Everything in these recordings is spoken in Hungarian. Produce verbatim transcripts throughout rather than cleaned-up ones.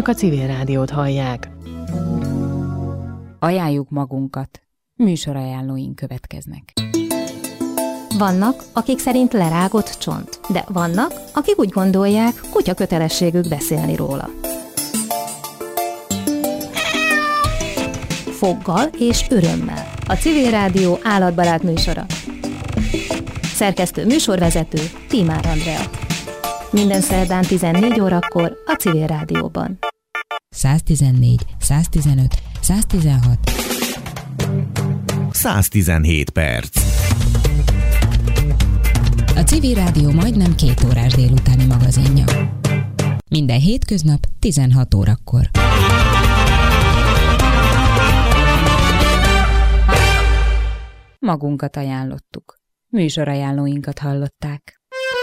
a Civil Rádiót hallják. Ajánljuk magunkat. Műsorajánlóink következnek. Vannak, akik szerint lerágott csont, de vannak, akik úgy gondolják, kutya kötelességük beszélni róla. Foggal és örömmel. A Civil Rádió állatbarát műsora. Szerkesztő műsorvezető Tímár Andrea. Minden szerdán tizennégy órakor a Civil Rádióban. száztizennégy, száztizenöt, száztizenhat száztizenhét perc. A Civil Rádió majdnem két órás délutáni magazinja. Minden hétköznap tizenhat órakor. Magunkat ajánlottuk. Műsorajánlóinkat hallották.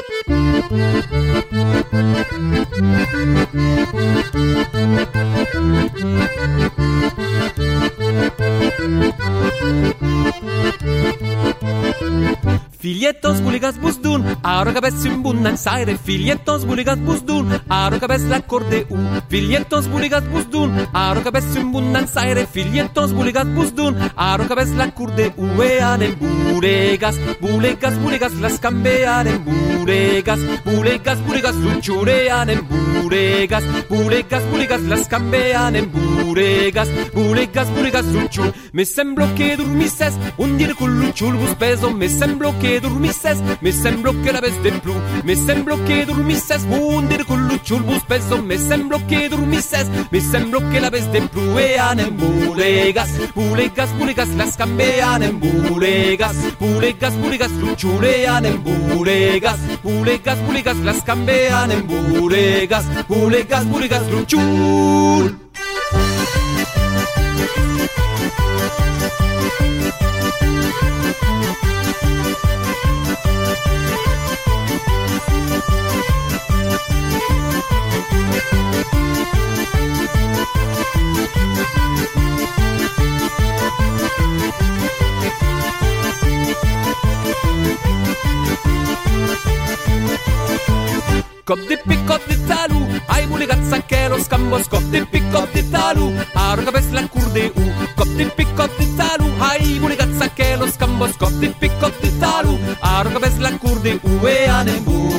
Filietos buligas busdun, aro cabez un bundan saire. Filietos buligas busdun, aro cabez la cordeu. Filietos buligas busdun, aro cabez un bundan saire. Filietos buligas busdun, aro cabez la cordeu. Eanen buregas, bulegas, bulegas las cambeanen buregas, bulegas, bulegas luchureanen buregas, bulegas, bulegas las cambeanen buregas, bulegas, bulegas luchul. Me semblo que dormisses un dir con luchul bus peso. Me semblo que dormisses, me semblo que la vez de plu. Me semblo que dormisses un dir con luchul bus peso. Me semblo que dormisses, me semblo que la vez de plu. Eanen bulegas, bulegas, bulegas las cambeanen bulegas, bulegas, bulegas luchureanen bulegas, bulegas, bulegas las cambeanen bulegas, bulegas, bulegas luchul. Cop de picot de talu, ai bulegazza che los cambos. Cop de picot de talu, aro cabez la curdeu. Cop de picot de talu, ai bulegazza che los cambos. Cop de picot de talu, aro cabez la curdeu. Eanen bu.